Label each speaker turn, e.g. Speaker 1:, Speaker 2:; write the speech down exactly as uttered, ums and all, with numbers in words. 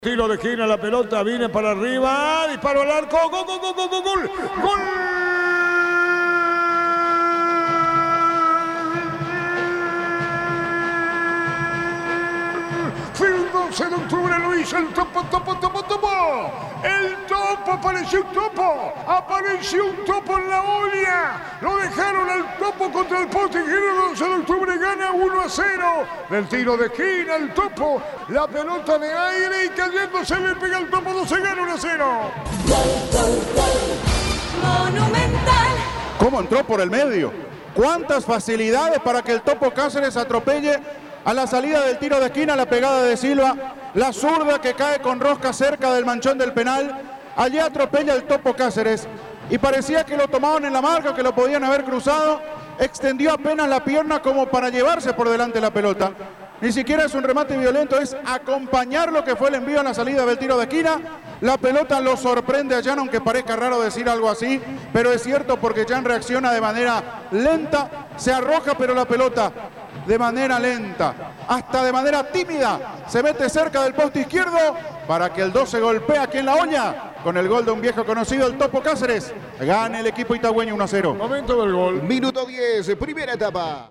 Speaker 1: Tiro de esquina, la pelota viene para arriba, disparo al arco, gol, gol, gol, gol, gol, gol, gol. El doce de octubre lo hizo el topo, topo, topo, topo. El topo, apareció un topo, apareció un topo en la olla. Lo dejaron al topo contra el poste. El doce de octubre gana uno a cero. Del tiro de esquina, el topo, la pelota de aire y cayéndose le pega el topo, doce gana uno a cero.
Speaker 2: Monumental.
Speaker 3: ¿Cómo entró por el medio? ¿Cuántas facilidades para que el Topo Cáceres atropelle a la salida del tiro de esquina, la pegada de Silva, la zurda que cae con rosca cerca del manchón del penal? Allí atropella el Topo Cáceres y parecía que lo tomaban en la marca, que lo podían haber cruzado. Extendió apenas la pierna como para llevarse por delante la pelota. Ni siquiera es un remate violento, es acompañar lo que fue el envío a la salida del tiro de esquina. La pelota lo sorprende a Jan, aunque parezca raro decir algo así, pero es cierto porque Jan reacciona de manera lenta, se arroja, pero la pelota de manera lenta, hasta de manera tímida, se mete cerca del poste izquierdo para que el doce golpee aquí en la olla con el gol de un viejo conocido, el Topo Cáceres. Gane el equipo itagüeño uno a cero.
Speaker 1: Momento del gol.
Speaker 4: Minuto diez, primera etapa.